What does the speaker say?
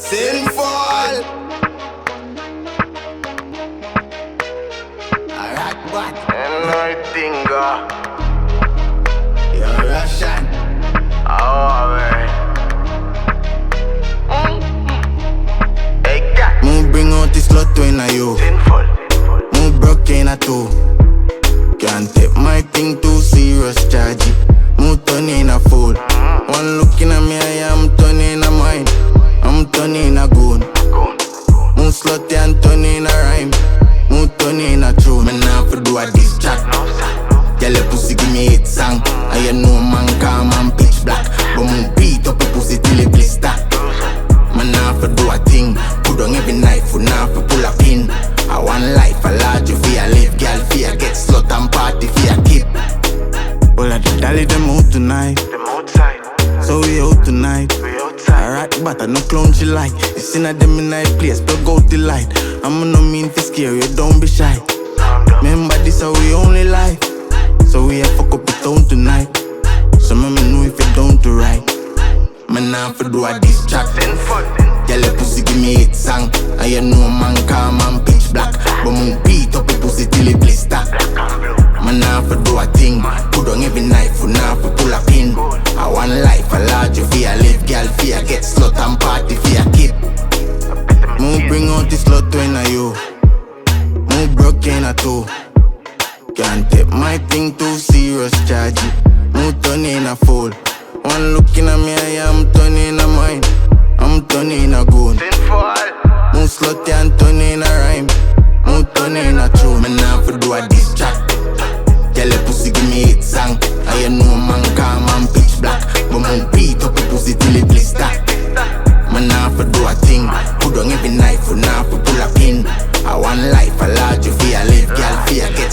Sinful. Alright, what? And I think, You're Russian. oh, man. Hey, cat. Me bring out this lot in a you. Sinful. Me broke in a two. Can't take my thing too serious, charge it. Me turn in a fool. One looking at me, I am turning a mine. I'm turning a goon. Me slutty and turning a rhyme. Me turning a tune. Me nah for do a diss track. Girl, your pussy give me hit song. And you know man calm and pitch black. But me beat up your pussy till it blister. Man nah for do a thing. Put on every knife, we nah for pull a pin. I want life, a large you fear live. Girl fear get slut and party fear keep. Well I the dolly them out tonight. Them outside. So we out tonight. We outside. Alright, but I no clown she like. You seen at them in night place, plug out the light. I'ma no mean to scare you, don't be shy. Remember this how we only life. So we a fuck up the town tonight. So me know if you don't do right. Man nah for do a diss track. Sinful. Girl, your pussy give me hit song. And you know man calm and pitch black. But me beat up your pussy till it blister. Man nah for do a thing. Put on every knife, we nah for pull a pin. I want life, a large you fear live. Girl fear get slut and party fear keep. Me bring out this lot when I you. Me broke in a two. Can't take my thing too serious, charge it. Me turn in a fool. One looking at me, I am turning a mine. I'm turning a goon. Sinful. Me slutty and turning a rhyme. Me turning a tune. Me nah for do a diss track. Girl, your pussy give me hit song. And you know man calm and pitch black. But me beat up your pussy till it blister. Man nah for do a thing. Put on every knife, we nah for pull a pin. I want life, a large you fear live. Girl fear get